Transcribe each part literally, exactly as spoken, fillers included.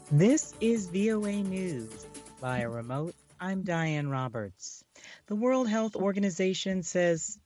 This is V O A News. Via remote, I'm Diane Roberts. The World Health Organization says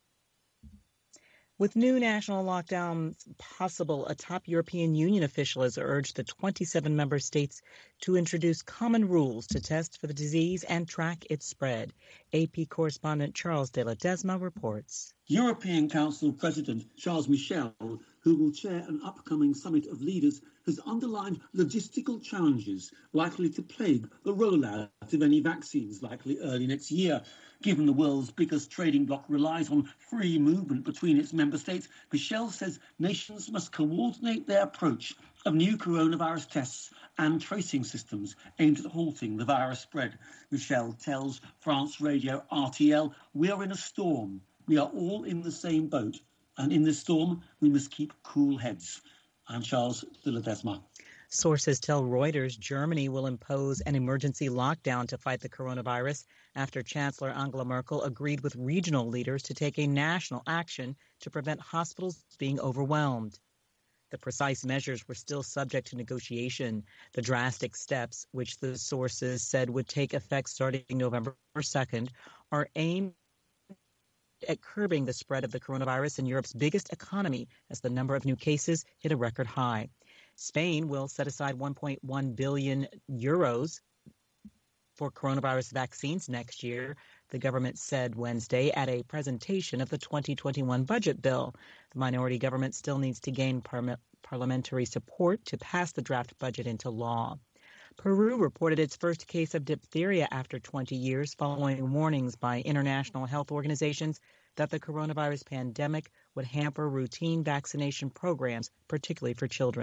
with new national lockdowns possible, a top European Union official has urged the twenty-seven member states to introduce common rules to test for the disease and track its spread. A P correspondent Charles de Ledesma reports. European Council President Charles Michel, who will chair an upcoming summit of leaders, has underlined logistical challenges likely to plague the rollout of any vaccines likely early next year. Given the world's biggest trading bloc relies on free movement between its member states, Michel says nations must coordinate their approach of new coronavirus tests and tracing systems aimed at halting the virus spread. Michel tells France Radio R T L, "We are in a storm. We are all in the same boat, and in this storm, we must keep cool heads." I'm Charles de Ledesma. Sources tell Reuters Germany will impose an emergency lockdown to fight the coronavirus after Chancellor Angela Merkel agreed with regional leaders to take a national action to prevent hospitals being overwhelmed. The precise measures were still subject to negotiation. The drastic steps, which the sources said would take effect starting November second, are aimed at curbing the spread of the coronavirus in Europe's biggest economy as the number of new cases hit a record high. Spain will set aside one point one billion euros for coronavirus vaccines next year, the government said Wednesday at a presentation of the twenty twenty-one budget bill. The minority government still needs to gain par- parliamentary support to pass the draft budget into law. Peru reported its first case of diphtheria after twenty years, following warnings by international health organizations that the coronavirus pandemic would hamper routine vaccination programs, particularly for children.